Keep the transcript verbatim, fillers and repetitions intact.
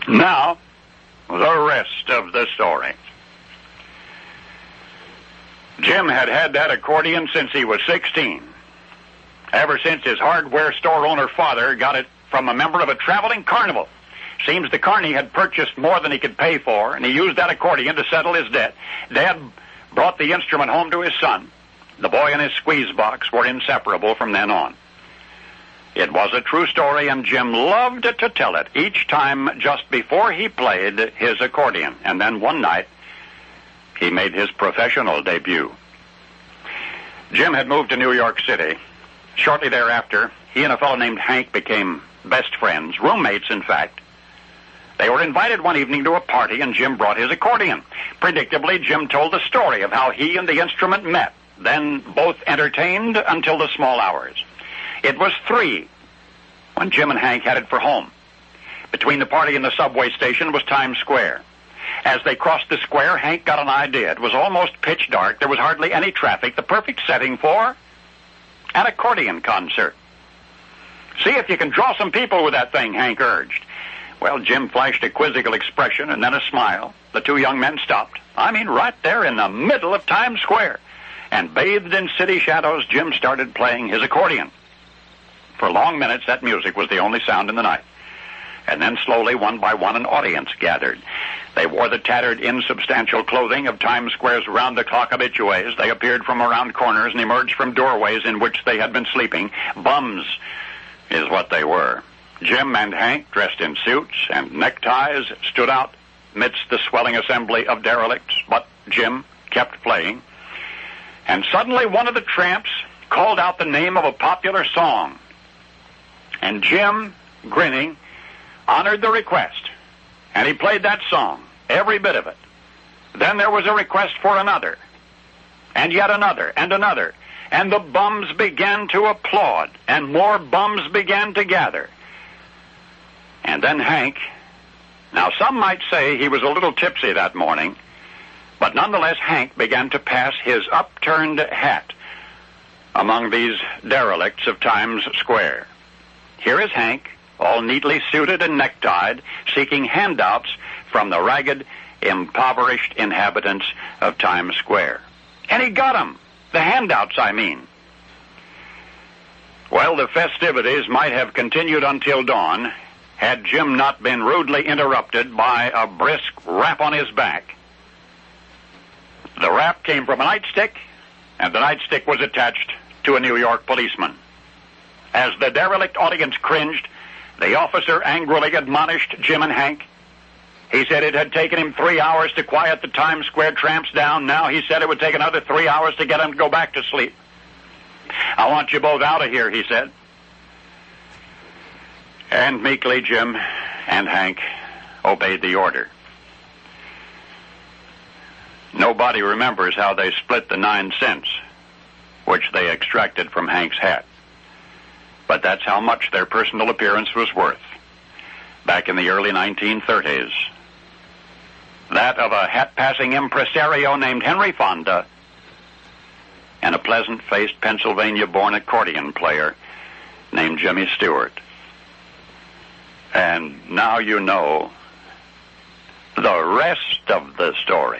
Now, the rest of the story. Jim had had that accordion since he was sixteen. Ever since his hardware store owner father got it from a member of a traveling carnival. Seems the carny had purchased more than he could pay for, and he used that accordion to settle his debt. Dad brought the instrument home to his son. The boy and his squeeze box were inseparable from then on. It was a true story, and Jim loved to tell it each time just before he played his accordion. And then one night, he made his professional debut. Jim had moved to New York City. Shortly thereafter, he and a fellow named Hank became best friends, roommates, in fact. They were invited one evening to a party, and Jim brought his accordion. Predictably, Jim told the story of how he and the instrument met, then both entertained until the small hours. It was three when Jim and Hank headed for home. Between the party and the subway station was Times Square. As they crossed the square, Hank got an idea. It was almost pitch dark. There was hardly any traffic. The perfect setting for an accordion concert. See if you can draw some people with that thing, Hank urged. Well, Jim flashed a quizzical expression and then a smile. The two young men stopped. I mean, right there in the middle of Times Square. And bathed in city shadows, Jim started playing his accordion. For long minutes, that music was the only sound in the night. And then slowly, one by one, an audience gathered. They wore the tattered, insubstantial clothing of Times Square's round-the-clock habitués. They appeared from around corners and emerged from doorways in which they had been sleeping. Bums is what they were. Jim and Hank, dressed in suits and neckties, stood out midst the swelling assembly of derelicts, but Jim kept playing. And suddenly one of the tramps called out the name of a popular song. And Jim, grinning, honored the request. And he played that song, every bit of it. Then there was a request for another, and yet another, and another. And the bums began to applaud, and more bums began to gather. And then Hank, now some might say he was a little tipsy that morning, but nonetheless Hank began to pass his upturned hat among these derelicts of Times Square. Here is Hank, all neatly suited and necktied, seeking handouts from the ragged, impoverished inhabitants of Times Square. And he got them. The handouts, I mean. Well, the festivities might have continued until dawn had Jim not been rudely interrupted by a brisk rap on his back. The rap came from a nightstick, and the nightstick was attached to a New York policeman. As the derelict audience cringed, the officer angrily admonished Jim and Hank. He said it had taken him three hours to quiet the Times Square tramps down. Now he said it would take another three hours to get them to go back to sleep. I want you both out of here, he said. And meekly Jim and Hank obeyed the order. Nobody remembers how they split the nine cents, which they extracted from Hank's hat. But that's how much their personal appearance was worth back in the early nineteen thirties. That of a hat-passing impresario named Henry Fonda and a pleasant-faced Pennsylvania-born accordion player named Jimmy Stewart. And now you know the rest of the story.